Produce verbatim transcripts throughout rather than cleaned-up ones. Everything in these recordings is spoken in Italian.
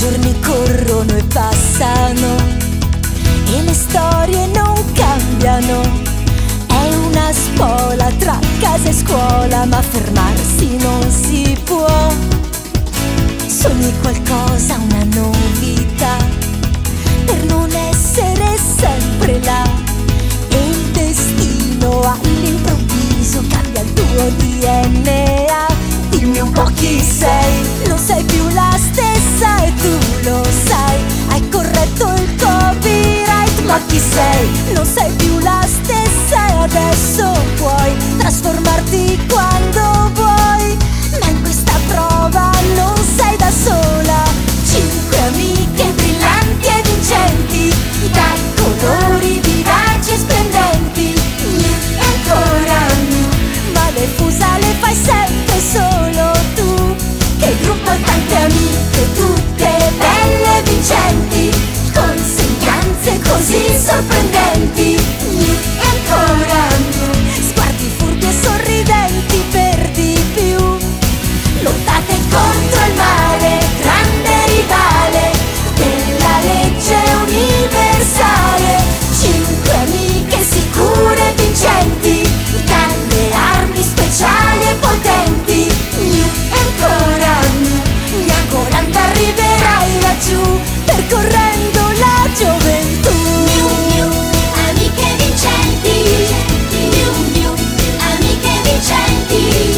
giorni corrono e passano e le storie non cambiano. È una spola tra casa e scuola, ma fermarsi non si può. Sogni qualcosa, una novità, per non essere sempre là. E il destino all'improvviso cambia il tuo D N A. Dimmi un po' chi sei, non sei più la stessa e tu lo sai. Hai corretto il copyright, ma chi sei? Non sei più la stessa e adesso puoi trasformarti quando vuoi. Ma in questa prova non sei da sola. Cinque amiche brillanti e vincenti, dai colori vivaci e splendenti. E ancora new, ma le fusa le fai sempre solo tu. Che gruppo e tante amiche, tutte belle e vincenti, con sembianze così sorprendenti. E ancora new, sguardi furbi e sorridenti per di più. Lottate contro il male, grande rivale della legge universale. Cinque amiche sicure e vincenti, dalle armi speciali e potenti. E ancora new, ancora arriverai laggiù, percorrendo la gioventù. New, new, amiche vincenti. New, new, amiche vincenti.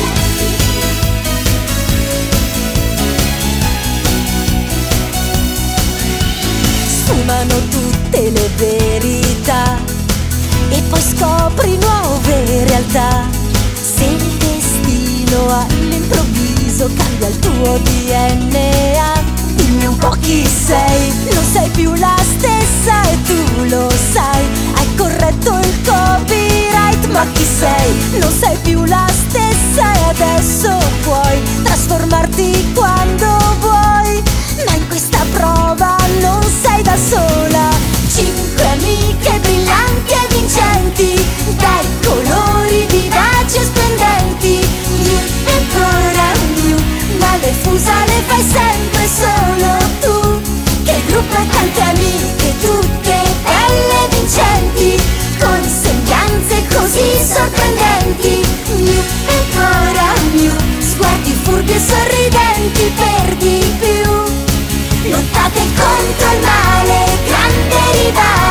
Sfumano tutte le verità e poi scopri nuove realtà. Se il destino all'improvviso cambia il tuo D N A, dimmi un po' chi sei. Non sei più la stessa e tu lo sai. Hai corretto il copyright, ma chi sei? Non sei più la stessa e adesso puoi trasformarti quando vuoi. Ma in questa prova non sei da sola. Cinque amiche brillanti e vincenti, dai colori vivaci e splendenti. E ancora new, ma le fusa le fai sempre solo tu. Che gruppo e tante amiche, tutte belle e vincenti, con sembianze così sorprendenti. E ancora new, sguardi furbi e sorridenti per di più. Lottate contro il male, grande rivale